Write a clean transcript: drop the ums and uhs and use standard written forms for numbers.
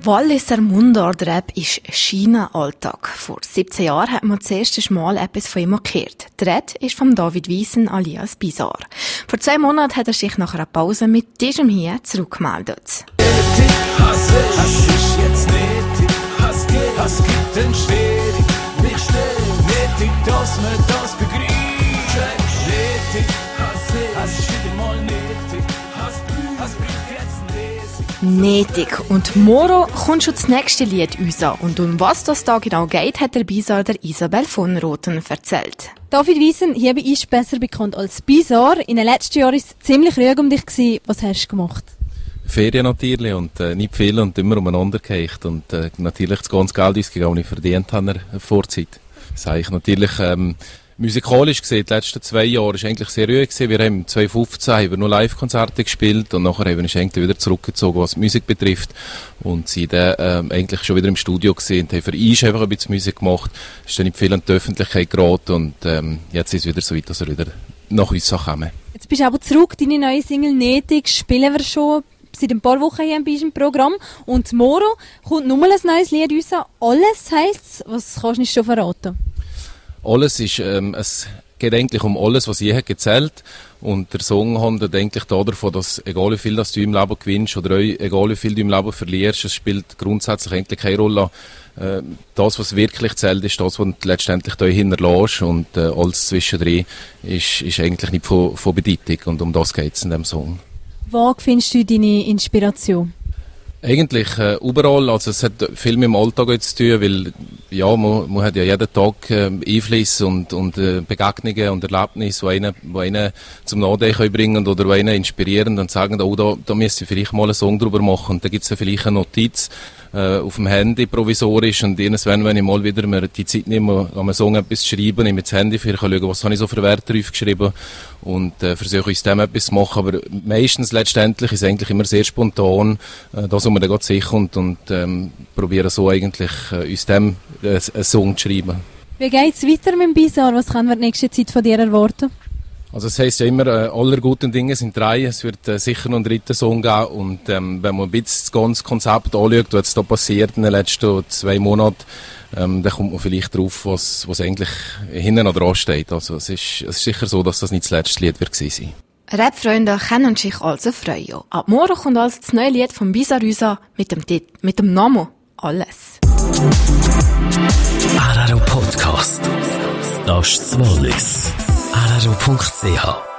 Walliser Mundart-Rap ist China-Alltag. Vor 17 Jahren hat man das erste Mal etwas von ihm gehört. Die Rede ist von David Wiesen alias Bizarre. Vor 2 Monaten hat er sich nach einer Pause mit diesem hier zurückgemeldet. Hass ist jetzt nötig, Hass gibt den Schwierig, nicht schnell, nötig, dass man das begreift. Nötig, Hass ist wieder mal nötig, Hass bringt jetzt ein Lesig. Nötig. Und morgen kommt schon das nächste Lied raus. Und um was das da genau geht, hat der Bizarre der Isabel von Roten erzählt. David Wiesen, hier ist besser bekannt als Bizarre. In den letzten Jahren war es ziemlich ruhig um dich gewesen. Was hast du gemacht? Ferien natürlich und nicht viel und immer umeinander gereicht und natürlich das ganze Geld ausgegeben, das ich verdient habe in der Vorzeit. Das sage ich natürlich, musikalisch gesehen, die letzten 2 Jahre war eigentlich sehr ruhig gewesen. Wir haben 2015 nur Live-Konzerte gespielt und nachher haben wir uns eigentlich wieder zurückgezogen, was die Musik betrifft und seitdem eigentlich schon wieder im Studio gesehen und haben für uns einfach ein bisschen Musik gemacht, ist dann nicht viel an die Öffentlichkeit geraten und jetzt ist es wieder so weit, dass er wieder nach uns kommen. Jetzt bist du aber zurück, deine neue Single «Nötig» spielen wir schon seit ein paar Wochen hier im Programm. Und morgen kommt nochmal ein neues Lied raus. «Alles» heisst, was kannst du uns schon verraten? «Alles» ist, es geht eigentlich um alles, was je hat gezählt. Und der Song handelt eigentlich davon, dass egal wie viel das du im Leben gewinnst oder egal wie viel du im Leben verlierst, es spielt grundsätzlich eigentlich keine Rolle. Das, was wirklich zählt, ist das, was du letztendlich da hinterlässt. Und alles zwischendrin ist eigentlich nicht von Bedeutung. Und um das geht es in diesem Song. Wo findest du deine Inspiration? Eigentlich überall, also es hat viel mit dem Alltag zu tun, weil ja, man hat ja jeden Tag Einfluss und Begegnungen und Erlebnisse, die einen zum Nachdenken bringen oder die einen inspirieren und sagen, oh, da müsst ihr vielleicht mal einen Song drüber machen. Und da gibt es ja vielleicht eine Notiz auf dem Handy provisorisch und irgendwann, wenn ich mal wieder mir die Zeit nehme, an einem Song etwas zu schreiben, nehme ich das Handy für schauen, was habe ich so für Werte drauf geschrieben und versuche aus dem etwas zu machen, aber meistens letztendlich ist es eigentlich immer sehr spontan, das, was man dann gerade sich und probiere so eigentlich aus dem einen Song zu schreiben. Wie geht es weiter mit dem Bizarre? Was können wir in der nächsten Zeit von dir erwarten? Also es heisst ja immer, aller guten Dinge sind 3. Es wird sicher noch einen 3. Song geben und wenn man ein bisschen das ganze Konzept anschaut, was jetzt da passiert in den letzten 2 Monaten, dann kommt man vielleicht drauf, was eigentlich hinten dran steht. Also es ist sicher so, dass das nicht das letzte Lied wird gewesen sein. Rap-Freunde können sich also freuen. Ab morgen kommt also das neue Lied von Bizarre raus mit dem Namen «Alles». RRO Podcast. Das ist Wallis. RRO.ch